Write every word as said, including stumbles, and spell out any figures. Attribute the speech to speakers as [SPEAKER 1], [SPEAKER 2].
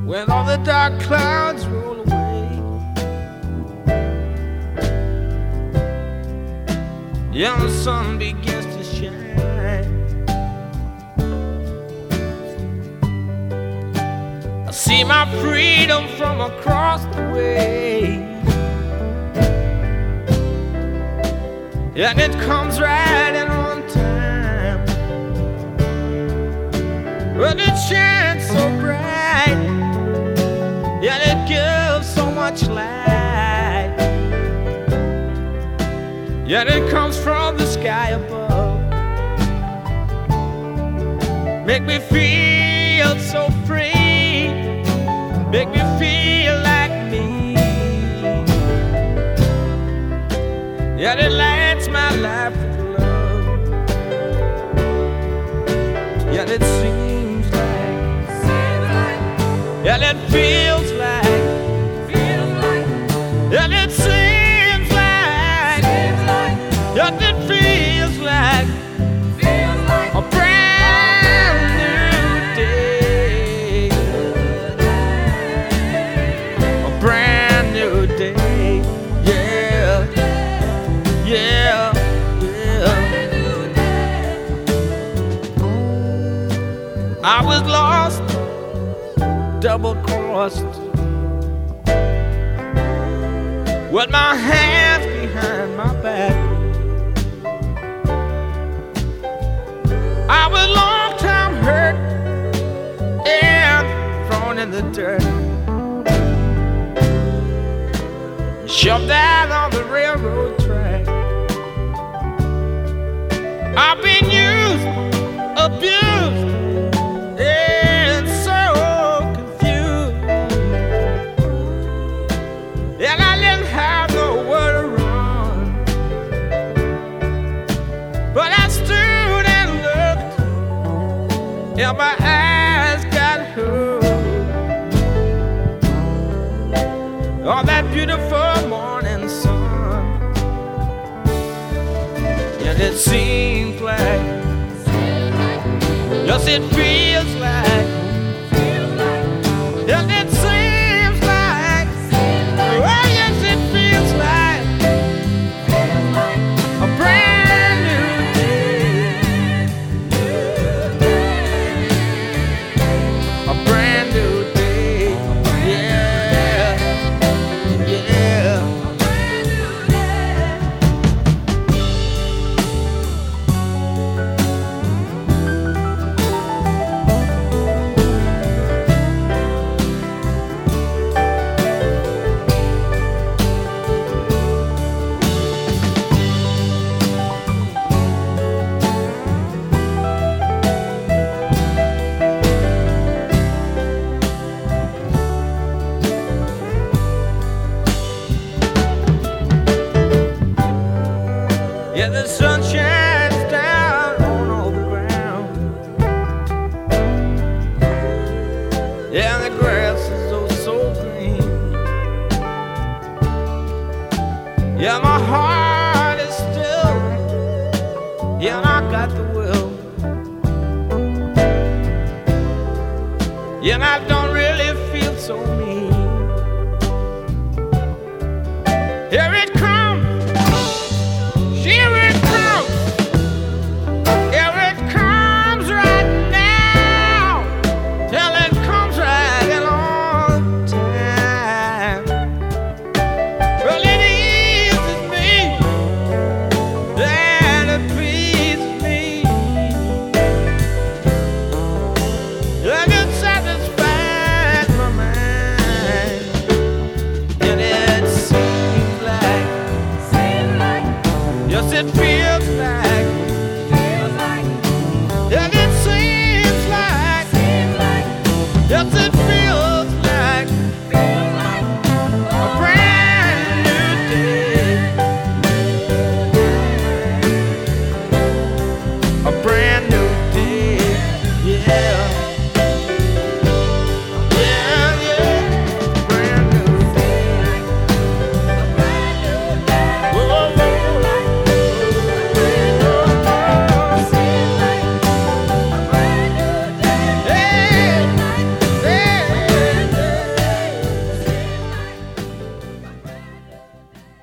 [SPEAKER 1] when all the dark clouds roll away. Yeah, the sun begins to shine. I see my freedom from across the way, and it comes right in on time. But it shines so bright, and it gives so much light, and it comes from the sky above. Make me feel so free, make me feel like me, and it lights my life with love, and it seems like, and it feels like, and it seems like, and it feels like a brand new day, a brand new day, yeah, yeah, yeah. I was lost, double-crossed, with my hands behind my back. I was long time hurt and thrown in the dirt, shoved out on the railroad track. I've been used, abused, and so confused, and I didn't have nowhere to run, but I stood and looked, and my eyes got hooked on that beautiful morning sun, and it seems like, yes, it feels like, and it seems like, oh yes, it feels like a brand new day, a brand new day, yeah, yeah. Yeah, the sun shines down on all the ground, yeah, the grass is oh so green, yeah, my heart is still, yeah, I got the will, yeah, and I don't really feel so mean,